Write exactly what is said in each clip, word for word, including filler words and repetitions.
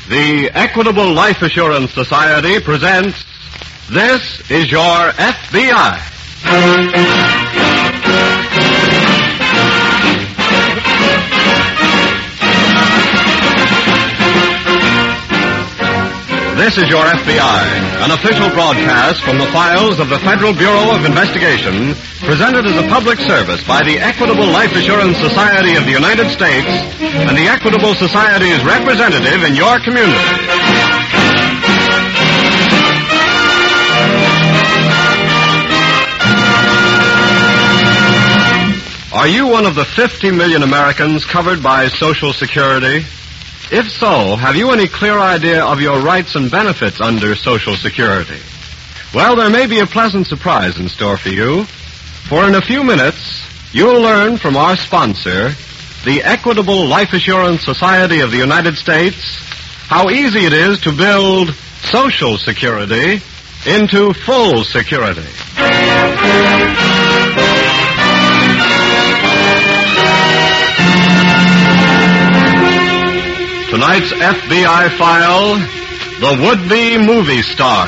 The Equitable Life Assurance Society presents This Is Your F B I. This is Your F B I, an official broadcast from the files of the Federal Bureau of Investigation, presented as a public service by the Equitable Life Assurance Society of the United States and the Equitable Society's representative in your community. Are you one of the fifty million Americans covered by Social Security? If so, have you any clear idea of your rights and benefits under Social Security? Well, there may be a pleasant surprise in store for you, for in a few minutes, you'll learn from our sponsor, the Equitable Life Assurance Society of the United States, how easy it is to build Social Security into full security. Tonight's F B I file, the would-be movie star.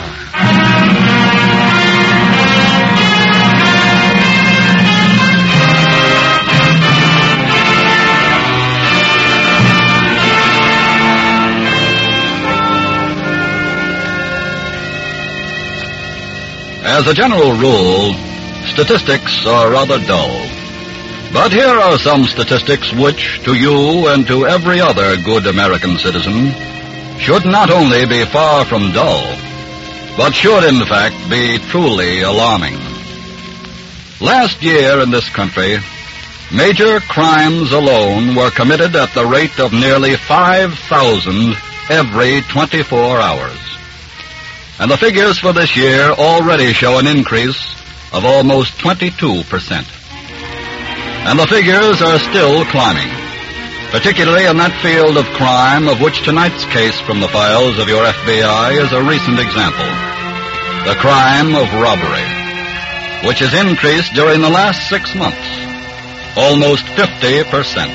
As a general rule, statistics are rather dull. But here are some statistics which, to you and to every other good American citizen, should not only be far from dull, but should in fact be truly alarming. Last year in this country, major crimes alone were committed at the rate of nearly five thousand every twenty-four hours. And the figures for this year already show an increase of almost twenty-two percent. And the figures are still climbing, particularly in that field of crime of which tonight's case from the files of your F B I is a recent example. The crime of robbery, which has increased during the last six months, almost fifty percent.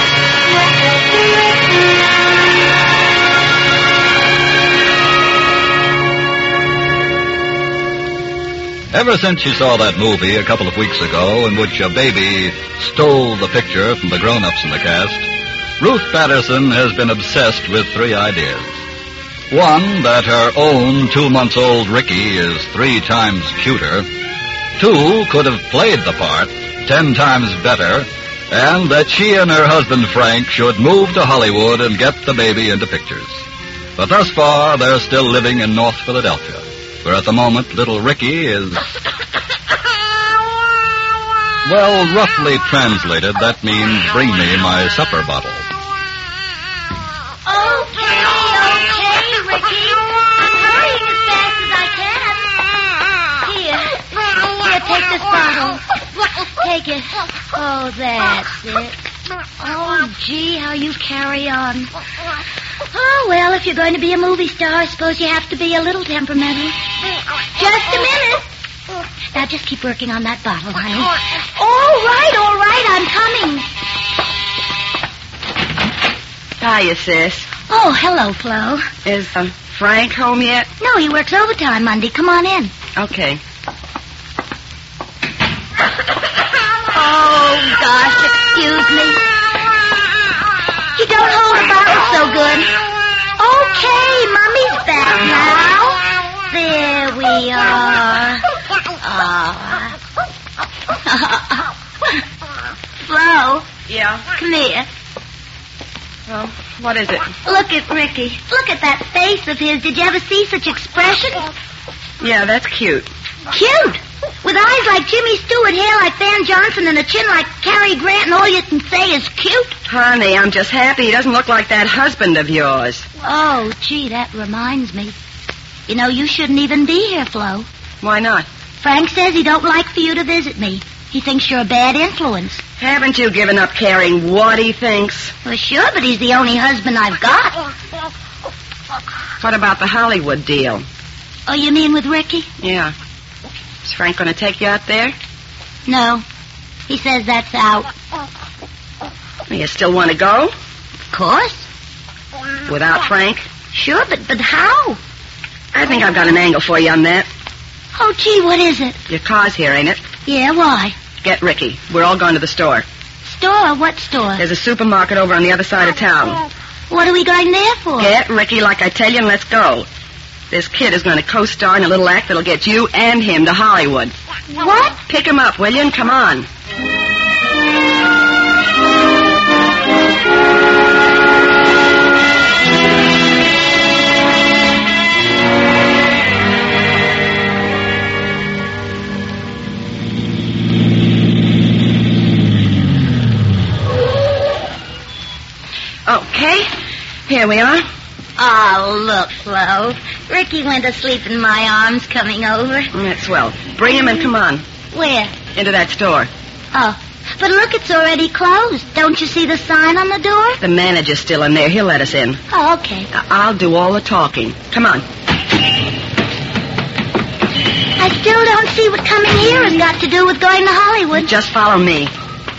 Ever since you saw that movie a couple of weeks ago in which a baby stole the picture from the grown-ups in the cast, Ruth Patterson has been obsessed with three ideas. One, that her own two-months-old Ricky is three times cuter. Two, could have played the part ten times better. And that she and her husband Frank should move to Hollywood and get the baby into pictures. But thus far, they're still living in North Philadelphia, where at the moment little Ricky is... Well, roughly translated, that means bring me my supper bottle. Okay, okay, Ricky. I'm hurrying as fast as I can. Here, here, take this bottle. Take it. Oh, that's it. Oh, gee, how you carry on. Oh, well, if you're going to be a movie star, I suppose you have to be a little temperamental. Just a minute. Now, just keep working on that bottle, honey. All right, all right, I'm coming. Hiya, sis. Oh, hello, Flo. Is um, Frank home yet? No, he works overtime Monday. Come on in. Okay. Oh, gosh, excuse me. You don't hold the bottle so good. Okay, Mommy's back now. There we are. Oh. Flo. Yeah? Come here. Well, what is it? Look at Ricky. Look at that face of his. Did you ever see such expression? Yeah, that's cute. Cute. With eyes like Jimmy Stewart, hair like Van Johnson, and a chin like Cary Grant, and all you can say is cute. Honey, I'm just happy he doesn't look like that husband of yours. Oh, gee, that reminds me. You know, you shouldn't even be here, Flo. Why not? Frank says he don't like for you to visit me. He thinks you're a bad influence. Haven't you given up caring what he thinks? Well, sure, but he's the only husband I've got. What about the Hollywood deal? Oh, you mean with Ricky? Yeah. Is Frank going to take you out there? No. He says that's out. You still want to go? Of course. Without Frank? Sure, but, but how? I think I've got an angle for you on that. Oh, gee, what is it? Your car's here, ain't it? Yeah, why? Get Ricky. We're all going to the store. Store? What store? There's a supermarket over on the other side of town. What are we going there for? Get Ricky like I tell you, and let's go. This kid is going to co-star in a little act that'll get you and him to Hollywood. What? Pick him up, will you, and come on. Okay, here we are. Oh, look, Flo. Ricky went to sleep in my arms coming over. That's swell. Bring him and come on. Where? Into that store. Oh, but look, it's already closed. Don't you see the sign on the door? The manager's still in there. He'll let us in. Oh, okay. I'll do all the talking. Come on. I still don't see what coming here has got to do with going to Hollywood. Just follow me.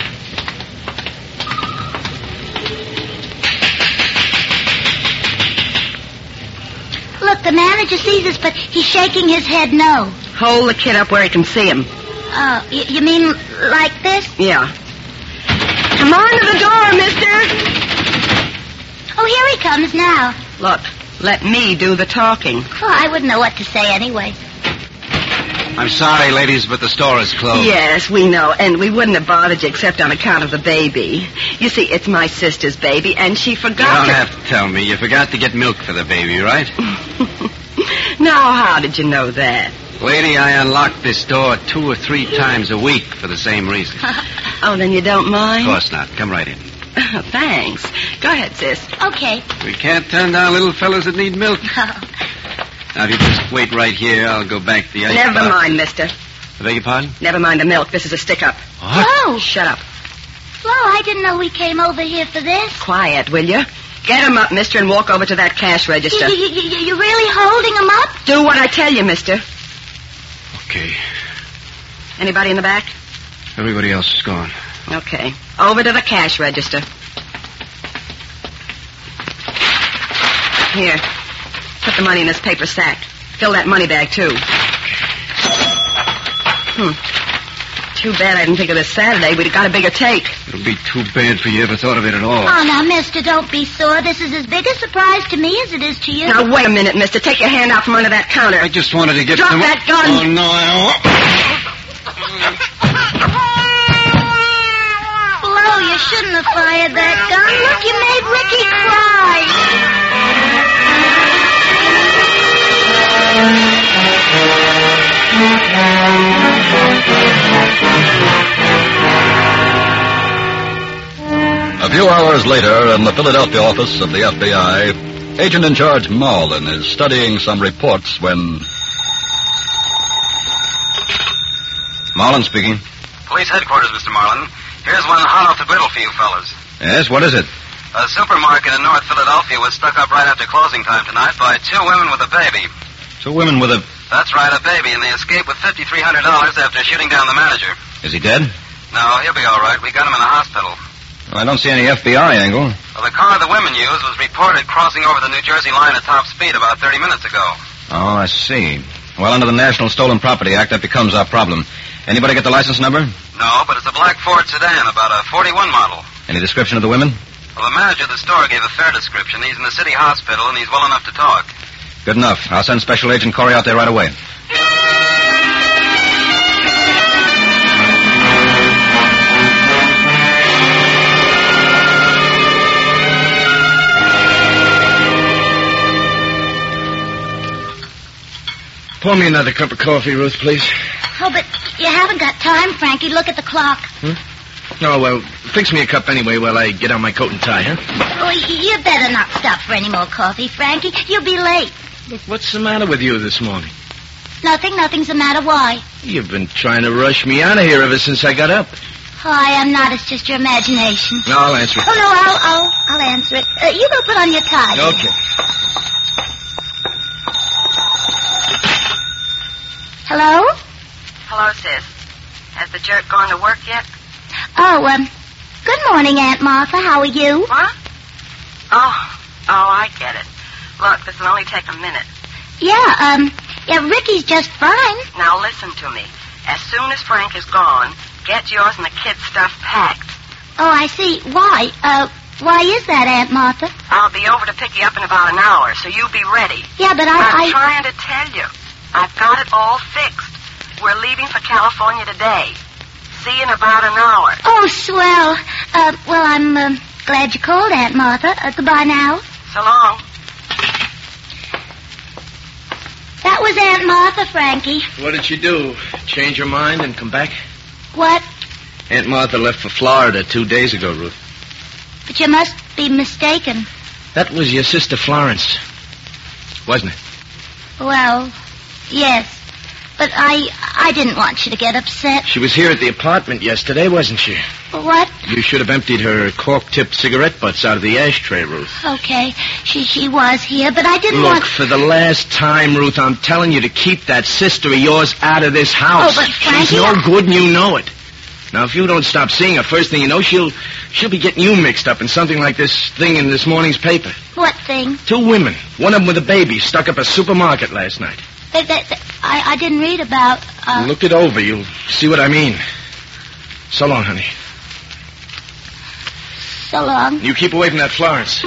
Look, the manager sees us, but he's shaking his head no. Hold the kid up where he can see him. Oh, y- you mean like this? Yeah. Come on to the door, mister. Oh, here he comes now. Look, let me do the talking. Oh, I wouldn't know what to say anyway. I'm sorry, ladies, but the store is closed. Yes, we know, and we wouldn't have bothered you except on account of the baby. You see, it's my sister's baby, and she You forgot don't to... have to tell me. You forgot to get milk for the baby, right? Now, how did you know that? Lady, I unlock this door two or three times a week for the same reason. Oh, then you don't mind? Of course not. Come right in. Thanks. Go ahead, sis. Okay. We can't turn down little fellas that need milk. Now, if you just wait right here, I'll go back to the ice Never box. mind, mister. I beg your pardon? Never mind the milk. This is a stick-up. Flo! Shut up. Flo, I didn't know we came over here for this. Quiet, will you? Get him up, mister, and walk over to that cash register. You, you, you, you're really holding him up? Do what I tell you, mister. Okay. Anybody in the back? Everybody else is gone. Okay. Over to the cash register. Here. Put the money in this paper sack. Fill that money bag, too. Hmm. Too bad I didn't think of this Saturday. We'd have got a bigger take. It'll be too bad for you ever thought of it at all. Oh, now, mister, don't be sore. This is as big a surprise to me as it is to you. Now, wait a minute, mister. Take your hand out from under that counter. I just wanted to get Drop some... that gun. Oh, no, I... Flo, you shouldn't have fired that gun. Look, you made Ricky cry. A few hours later, in the Philadelphia office of the F B I, Agent in Charge Marlin is studying some reports when... Marlin speaking. Police headquarters, Mister Marlin. Here's one hot off the griddle for you fellas. Yes, what is it? A supermarket in North Philadelphia was stuck up right after closing time tonight by two women with a baby. Two women with a... That's right, a baby, and they escaped with fifty-three hundred dollars after shooting down the manager. Is he dead? No, he'll be all right. We got him in the hospital. Well, I don't see any F B I angle. Well, the car the women used was reported crossing over the New Jersey line at top speed about thirty minutes ago. Oh, I see. Well, under the National Stolen Property Act, that becomes our problem. Anybody get the license number? No, but it's a black Ford sedan, about a forty-one model. Any description of the women? Well, the manager of the store gave a fair description. He's in the city hospital, and he's well enough to talk. Good enough. I'll send Special Agent Corey out there right away. Pour me another cup of coffee, Ruth, please. Oh, but you haven't got time, Frankie. Look at the clock. Hmm? Oh, well, fix me a cup anyway while I get on my coat and tie, huh? Oh, y- you better not stop for any more coffee, Frankie. You'll be late. Look, what's the matter with you this morning? Nothing, nothing's the matter. Why? You've been trying to rush me out of here ever since I got up. Oh, I am not. It's just your imagination. No, I'll answer it. Oh, no, I'll, I'll, I'll answer it. Uh, you go put on your tie. Okay. Hello? Hello, sis. Has the jerk gone to work yet? Oh, um, good morning, Aunt Martha. How are you? What? Oh, oh, I get it. Look, this will only take a minute. Yeah, um, yeah, Ricky's just fine. Now listen to me. As soon as Frank is gone, get yours and the kid's stuff packed. Oh, I see. Why? Uh, why is that, Aunt Martha? I'll be over to pick you up in about an hour, so you be ready. Yeah, but I... I'm I... trying to tell you. I've got it all fixed. We're leaving for California today. See you in about an hour. Oh, swell. Uh, well, I'm uh, glad you called, Aunt Martha. Uh, goodbye now. So long. That was Aunt Martha, Frankie. What did she do? Change her mind and come back? What? Aunt Martha left for Florida two days ago, Ruth. But you must be mistaken. That was your sister Florence, wasn't it? Well, yes. But I I didn't want you to get upset. She was here at the apartment yesterday, wasn't she? What? You should have emptied her cork-tipped cigarette butts out of the ashtray, Ruth. Okay. She she was here, but I didn't Look, want... for the last time, Ruth, I'm telling you to keep that sister of yours out of this house. Oh, but Frankie... She's no good and you know it. Now, if you don't stop seeing her, first thing you know, she'll she'll be getting you mixed up in something like this thing in this morning's paper. What thing? Two women, one of them with a baby, stuck up a supermarket last night. That, that, that, I, I didn't read about... Uh... Look it over. You'll see what I mean. So long, honey. So long. You keep away from that Florence.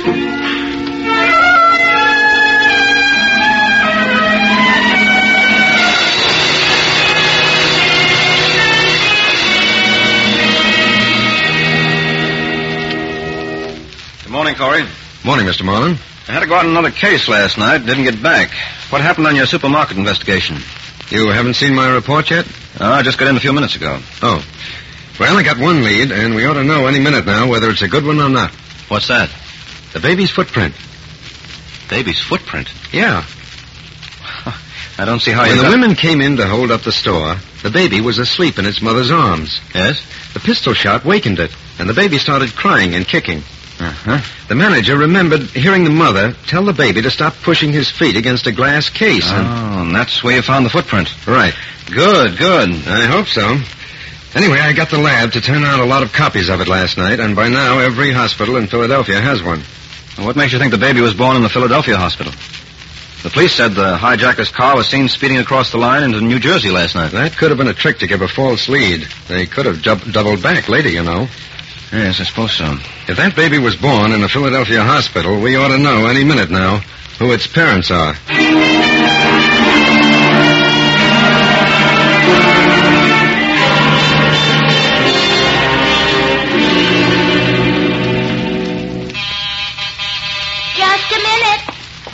Good morning, Corey. Morning, Mister Marlin. I had to go out on another case last night. Didn't get back. What happened on your supermarket investigation? You haven't seen my report yet? Oh, I just got in a few minutes ago. Oh. Well, I got one lead, and we ought to know any minute now whether it's a good one or not. What's that? The baby's footprint. Baby's footprint? Yeah. I don't see how when you... the got... women came in to hold up the store, the baby was asleep in its mother's arms. Yes? The pistol shot wakened it, and the baby started crying and kicking. Uh-huh. The manager remembered hearing the mother tell the baby to stop pushing his feet against a glass case. Oh, and... and that's where you found the footprint. Right. Good, good. I hope so. Anyway, I got the lab to turn out a lot of copies of it last night, and by now every hospital in Philadelphia has one. Well, what makes you think the baby was born in the Philadelphia hospital? The police said the hijacker's car was seen speeding across the line into New Jersey last night. That could have been a trick to give a false lead. They could have ju- doubled back later, you know. Yes, I suppose so. If that baby was born in a Philadelphia hospital, we ought to know any minute now who its parents are. Just a minute.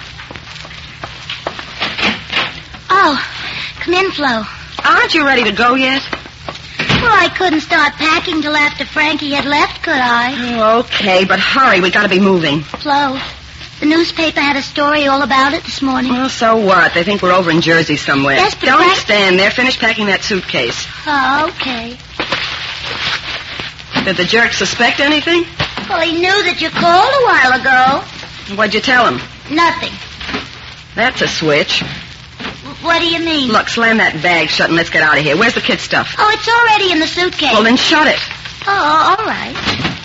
Oh, come in, Flo. Aren't you ready to go yet? Well, I couldn't start packing till after Frankie had left, could I? Oh, okay, but hurry. We got to be moving. Flo, the newspaper had a story all about it this morning. Well, so what? They think we're over in Jersey somewhere. Yes, but Don't Frank- stand there. Finish packing that suitcase. Oh, okay. Did the jerk suspect anything? Well, he knew that you called a while ago. What'd you tell him? Nothing. That's a switch. What do you mean? Look, slam that bag shut and let's get out of here. Where's the kid's stuff? Oh, it's already in the suitcase. Well, then shut it. Oh, all right.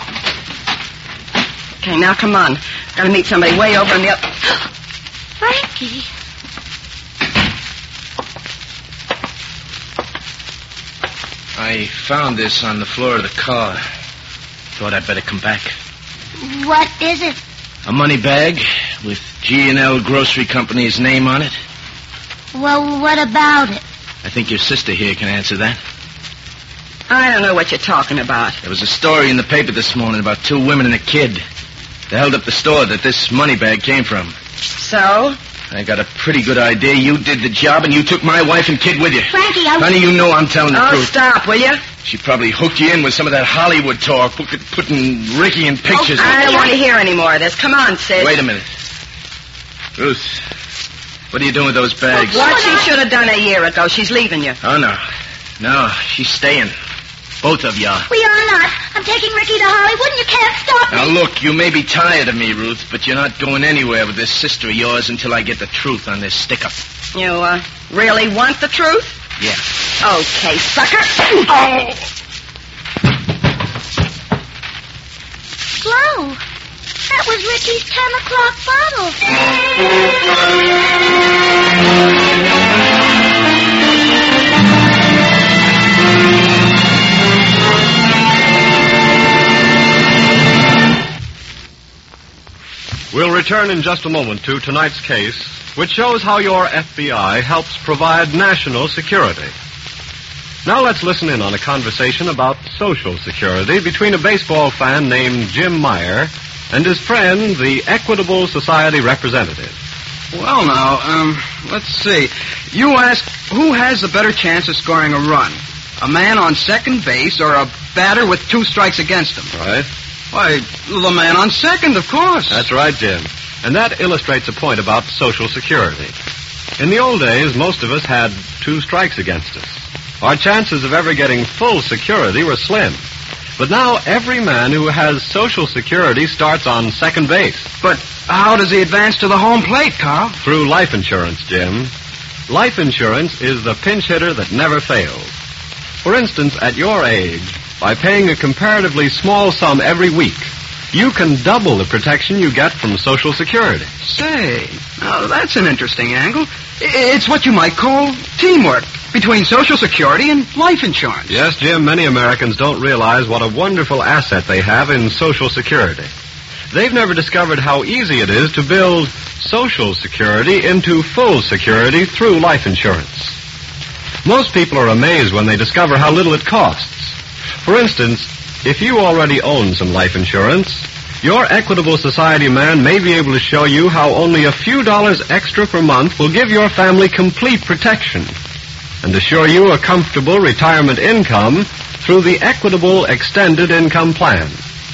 Okay, now come on. Got to meet somebody way over on the other... Frankie. I found this on the floor of the car. Thought I'd better come back. What is it? A money bag with G and L Grocery Company's name on it. Well, what about it? I think your sister here can answer that. I don't know what you're talking about. There was a story in the paper this morning about two women and a kid. They held up the store that this money bag came from. So? I got a pretty good idea. You did the job and you took my wife and kid with you. Frankie, I... Honey, you know I'm telling the Oh, truth. stop, will you? She probably hooked you in with some of that Hollywood talk, put- putting Ricky in pictures. Oh, I don't want to hear any more of this. Come on, Sid. Wait a minute. Ruth, what are you doing with those bags? What she should have done a year ago. She's leaving you. Oh, no. No, she's staying. Both of y'all. We are not. I'm taking Ricky to Hollywood and you can't stop me. Now, look, you may be tired of me, Ruth, but you're not going anywhere with this sister of yours until I get the truth on this stick-up. You, uh, really want the truth? Yeah. Okay, sucker. Oh! Flo, that was Ricky's ten o'clock bottle. return in just a moment to tonight's case, which shows how your F B I helps provide national security. Now let's listen in on a conversation about Social Security between a baseball fan named Jim Meyer and his friend, the Equitable Society representative. Well, now, um, let's see. You ask, who has the better chance of scoring a run? A man on second base or a batter with two strikes against him? Right. Why, the man on second, of course. That's right, Jim. And that illustrates a point about Social Security. In the old days, most of us had two strikes against us. Our chances of ever getting full security were slim. But now every man who has Social Security starts on second base. But how does he advance to the home plate, Carl? Through life insurance, Jim. Life insurance is the pinch hitter that never fails. For instance, at your age, by paying a comparatively small sum every week, you can double the protection you get from Social Security. Say, now that's an interesting angle. It's what you might call teamwork between Social Security and life insurance. Yes, Jim, many Americans don't realize what a wonderful asset they have in Social Security. They've never discovered how easy it is to build Social Security into full security through life insurance. Most people are amazed when they discover how little it costs. For instance, if you already own some life insurance, your Equitable Society man may be able to show you how only a few dollars extra per month will give your family complete protection and assure you a comfortable retirement income through the Equitable Extended Income Plan.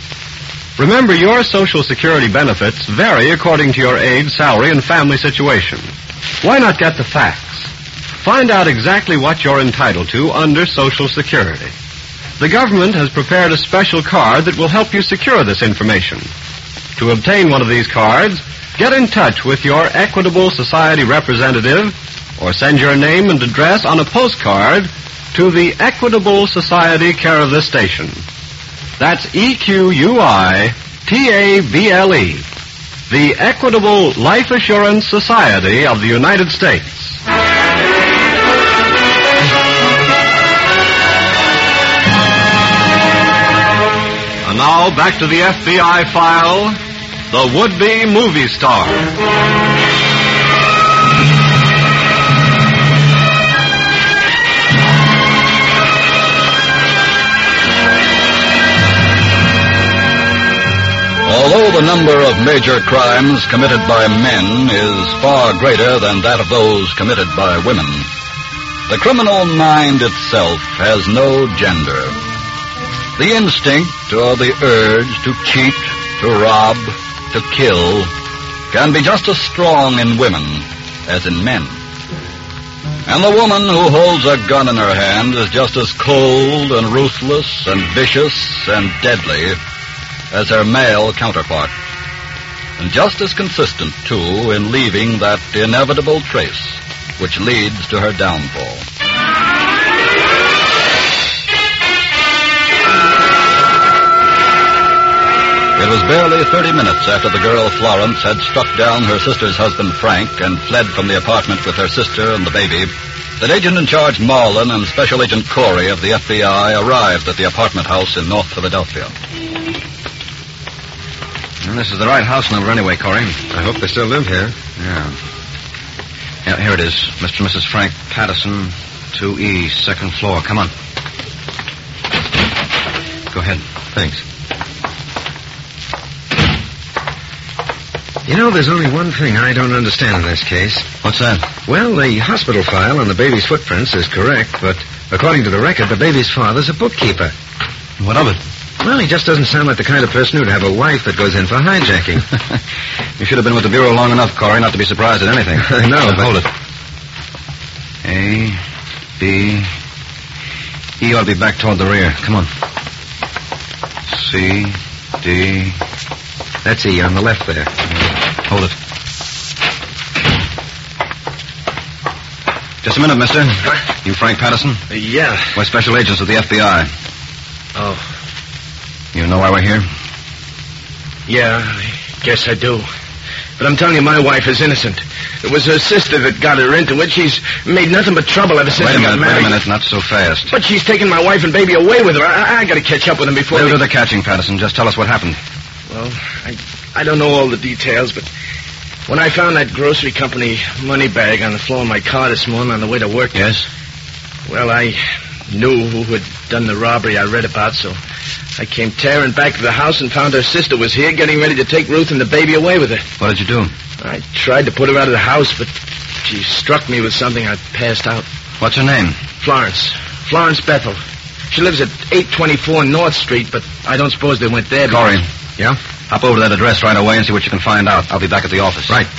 Remember, your Social Security benefits vary according to your age, salary, and family situation. Why not get the facts? Find out exactly what you're entitled to under Social Security. The government has prepared a special card that will help you secure this information. To obtain one of these cards, get in touch with your Equitable Society representative or send your name and address on a postcard to the Equitable Society, care of this station. That's E Q U I T A B L E, the Equitable Life Assurance Society of the United States. And now, back to the F B I file, The Would-Be Movie Star. Although the number of major crimes committed by men is far greater than that of those committed by women, the criminal mind itself has no gender. The instinct or the urge to cheat, to rob, to kill can be just as strong in women as in men. And the woman who holds a gun in her hand is just as cold and ruthless and vicious and deadly as her male counterpart. And just as consistent, too, in leaving that inevitable trace which leads to her downfall. It was barely thirty minutes after the girl Florence had struck down her sister's husband Frank and fled from the apartment with her sister and the baby that Agent in Charge Marlin and Special Agent Corey of the F B I arrived at the apartment house in North Philadelphia. Well, this is the right house number anyway, Corey. I hope they still live here. Yeah. Yeah, here it is. Mister and Missus Frank Patterson, two E, second floor. Come on. Go ahead. Thanks. You know, there's only one thing I don't understand in this case. What's that? Well, the hospital file on the baby's footprints is correct, but according to the record, the baby's father's a bookkeeper. What of it? Well, he just doesn't sound like the kind of person who'd have a wife that goes in for hijacking. You should have been with the Bureau long enough, Corey, not to be surprised at anything. I know, but... Hold it. A, B... E ought to be back toward the rear. Come on. C, D... That's E on the left there. Hold it. Just a minute, mister. You Frank Patterson? Uh, yeah. We're special agents of the F B I. Oh. You know why we're here? Yeah, I guess I do. But I'm telling you, my wife is innocent. It was her sister that got her into it. She's made nothing but trouble ever since Wait a she got minute, married. wait a minute. Not so fast. But she's taken my wife and baby away with her. I, I got to catch up with them before We'll they... do the catching, Patterson. Just tell us what happened. Well, I, I don't know all the details, but when I found that grocery company money bag on the floor of my car this morning on the way to work... Yes? Well, I knew who had done the robbery I read about, so I came tearing back to the house and found her sister was here getting ready to take Ruth and the baby away with her. What did you do? I tried to put her out of the house, but she struck me with something. I passed out. What's her name? Florence. Florence Bethel. She lives at eight twenty-four North Street, but I don't suppose they went there. Corey. Yeah? Hop over to that address right away and see what you can find out. I'll be back at the office. Right.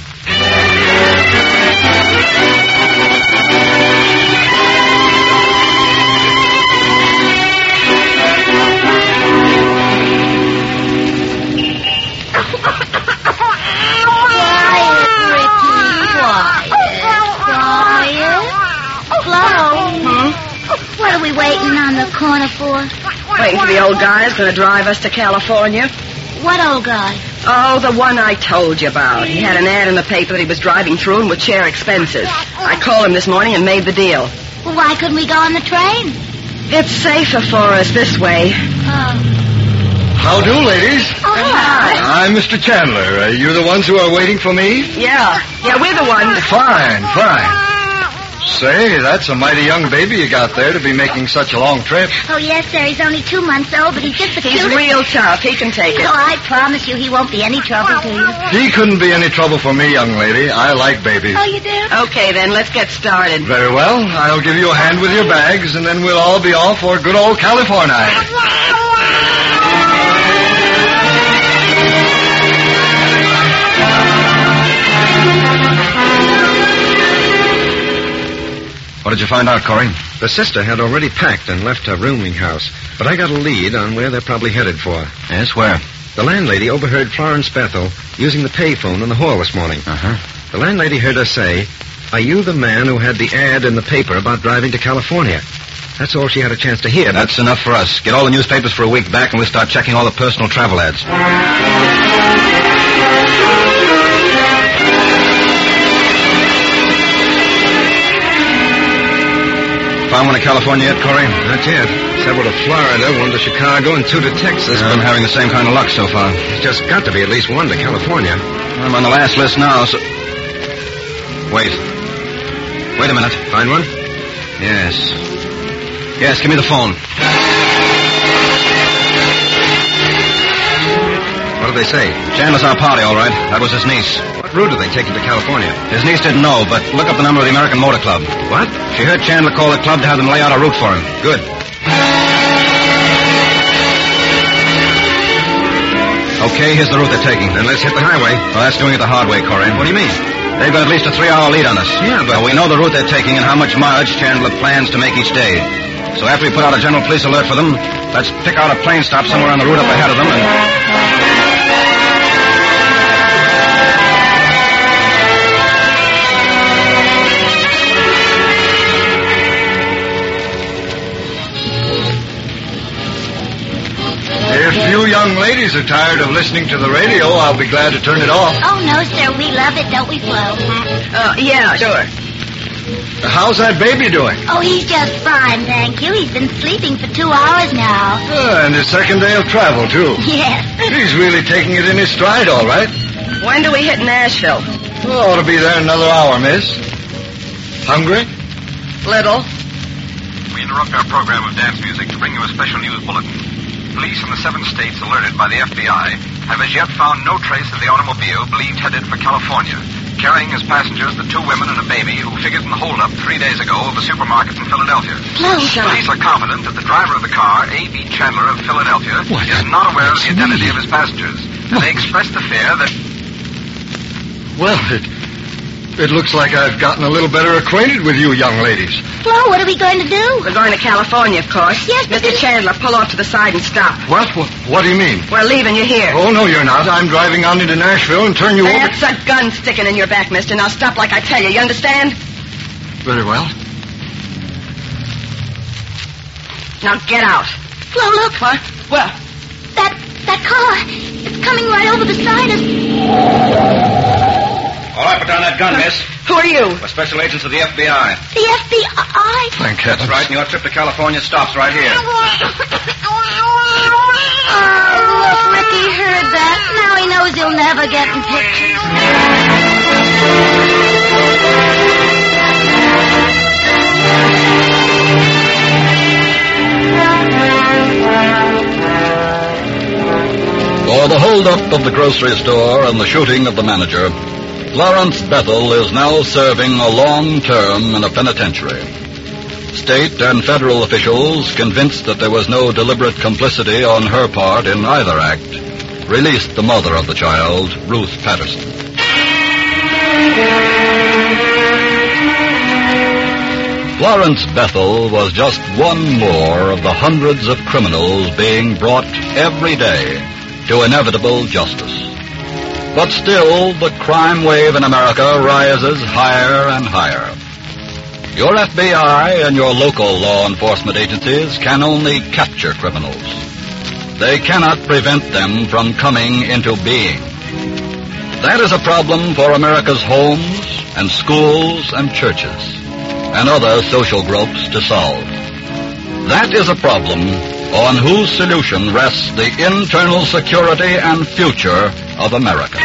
What are we waiting on the corner for? Waiting for the old guy who's going to drive us to California. What old guy? Oh, the one I told you about. He had an ad in the paper that he was driving through and would share expenses. I called him this morning and made the deal. Well, why couldn't we go on the train? It's safer for us this way. Oh. How do, ladies? Oh, hi. I'm Mister Chandler. Are you the ones who are waiting for me? Yeah. Yeah, we're the ones. Fine, fine. Say, that's a mighty young baby you got there to be making such a long trip. Oh, yes, sir. He's only two months old, but he's just the He's cutest. real tough. He can take it. Oh, I promise you he won't be any trouble to you. He couldn't be any trouble for me, young lady. I like babies. Oh, you do? Okay, then, let's get started. Very well. I'll give you a hand with your bags, and then we'll all be off for good old California. What did you find out, Corey? The sister had already packed and left her rooming house, but I got a lead on where they're probably headed for. Yes, where? The landlady overheard Florence Bethel using the payphone in the hall this morning. Uh-huh. The landlady heard her say, "Are you the man who had the ad in the paper about driving to California?" That's all she had a chance to hear. But... That's enough for us. Get all the newspapers for a week back, and we'll start checking all the personal travel ads. Found one in California yet, Corey? Not yet. Several to Florida, one to Chicago, and two to Texas. Yeah, I'm having the same kind of luck so far. There's just got to be at least one to California. I'm on the last list now, so... Wait. Wait a minute. Find one? Yes. Yes, give me the phone. What did they say? Chandler's our party, all right. That was his niece. What route are they taking to California? His niece didn't know, but look up the number of the American Motor Club. What? She heard Chandler call the club to have them lay out a route for him. Good. Okay, here's the route they're taking. Then let's hit the highway. Well, that's doing it the hard way, Corey. What do you mean? They've got at least a three-hour lead on us. Yeah, but... Now, we know the route they're taking and how much mileage Chandler plans to make each day. So after we put out a general police alert for them, let's pick out a plane stop somewhere on the route up ahead of them and... If you young ladies are tired of listening to the radio, I'll be glad to turn it off. Oh, no, sir. We love it, don't we, Flo? Uh, yeah, sure. How's that baby doing? Oh, he's just fine, thank you. He's been sleeping for two hours now. Uh, and his second day of travel, too. Yes. He's really taking it in his stride, all right. When do we hit Nashville? Oh, ought to be there in another hour, miss. Hungry? Little. We interrupt our program of dance music to bring you a special news bulletin. Police in the seven states alerted by the F B I have as yet found no trace of the automobile believed headed for California, carrying as passengers the two women and a baby who figured in the holdup three days ago of a supermarket in Philadelphia. Police are confident that the driver of the car, A B Chandler of Philadelphia, What? is not aware of the It's identity me. of his passengers. And they express the fear that... Well, it, it looks like I've gotten a little better acquainted with you young ladies. Flo, what are we going to do? We're going to California, of course. Yes, but Mister this- Chandler, pull off to the side and stop. What? What, what do you mean? We're leaving you here. Oh, no, you're not. I'm driving on into Nashville and turn you over... That's a gun sticking in your back, mister. Now stop like I tell you. You understand? Very well. Now get out. Flo, look. What? Well, That, that car. It's coming right over beside us. All right, put down that gun, miss. who are you? We're special agents of the F B I. The F B I? Thank heavens. That's right, and your trip to California stops right here. Oh, look, Ricky heard that. Now he knows he'll never get in pictures. For the hold-up of the grocery store and the shooting of the manager, Florence Bethel is now serving a long term in a penitentiary. State and federal officials, convinced that there was no deliberate complicity on her part in either act, released the mother of the child, Ruth Patterson. Florence Bethel was just one more of the hundreds of criminals being brought every day to inevitable justice. But still, the crime wave in America rises higher and higher. Your F B I and your local law enforcement agencies can only capture criminals. They cannot prevent them from coming into being. That is a problem for America's homes and schools and churches and other social groups to solve. That is a problem on whose solution rests the internal security and future of America.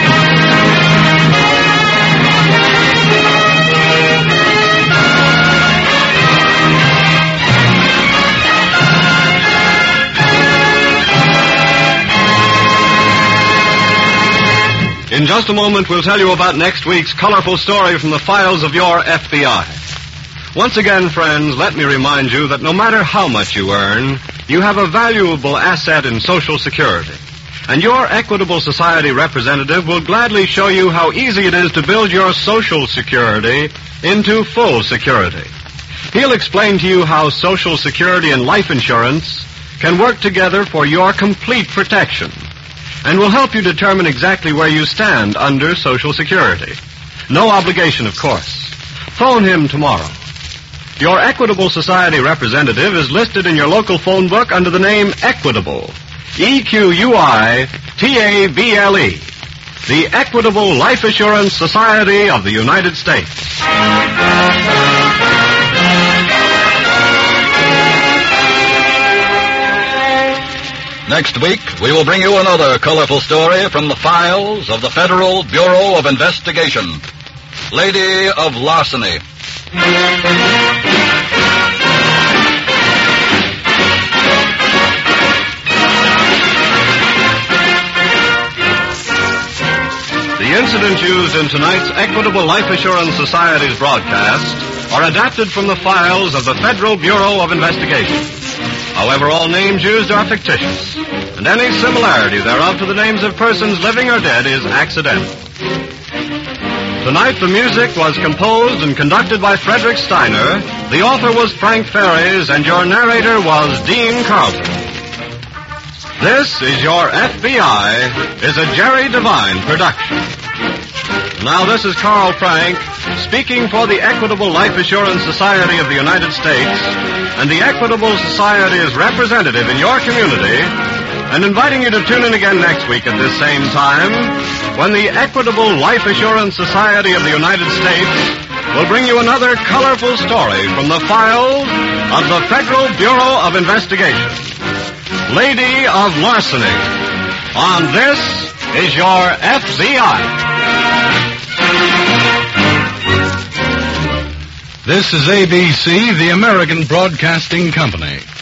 In just a moment, we'll tell you about next week's colorful story from the files of your F B I. Once again, friends, let me remind you that no matter how much you earn, you have a valuable asset in Social Security. And your Equitable Society representative will gladly show you how easy it is to build your Social Security into full security. He'll explain to you how Social Security and life insurance can work together for your complete protection, and will help you determine exactly where you stand under Social Security. No obligation, of course. Phone him tomorrow. Your Equitable Society representative is listed in your local phone book under the name Equitable. E Q U I T A B L E. The Equitable Life Assurance Society of the United States. Next week, we will bring you another colorful story from the files of the Federal Bureau of Investigation. Lady of Larceny. The incidents used in tonight's Equitable Life Assurance Society's broadcast are adapted from the files of the Federal Bureau of Investigation. However, all names used are fictitious, and any similarity thereof to the names of persons living or dead is accidental. Tonight, the music was composed and conducted by Frederick Steiner, the author was Frank Ferries, and your narrator was Dean Carlton. This is Your F B I is a Jerry Devine production. Now, this is Carl Frank, speaking for the Equitable Life Assurance Society of the United States and the Equitable Society's representative in your community, and inviting you to tune in again next week at this same time when the Equitable Life Assurance Society of the United States will bring you another colorful story from the files of the Federal Bureau of Investigation. Lady of Larceny. On This is Your F B I. This is A B C, the American Broadcasting Company.